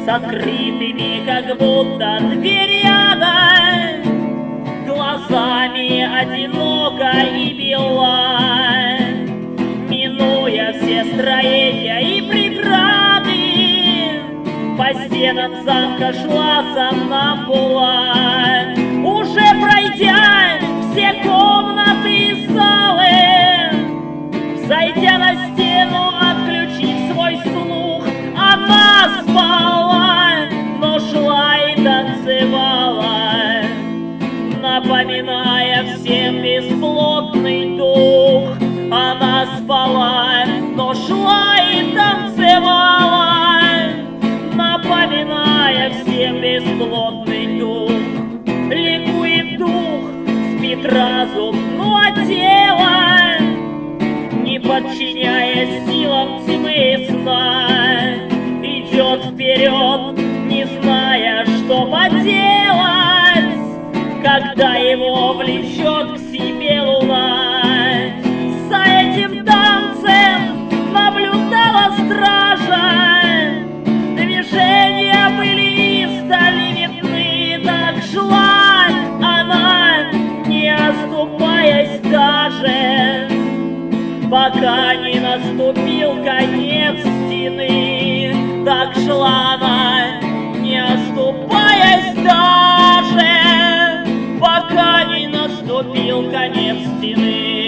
с открытыми, как будто дверями, глазами одиноко и бела, минуя все строения и преграды, по стенам замка шла сомнамбула, уже пройдя все комнаты и залы, зайдя на стену, отключив свой слух, она спала, но шла и танцевала, напоминая всем бесплотный дух. Она спала, но шла и танцевала, напоминая всем бесплотный дух. Ликует дух, спит разум, ну а тело, не подчиняясь силам тьмы и сна, идет вперед, не зная, что поделать, когда его влечет к себе луна. За этим танцем наблюдала стража, движения были издали видны, так шла она, не оступаясь даже, пока не наступил конец стены. Так шла она, не оступаясь даже, пока не наступил конец стены.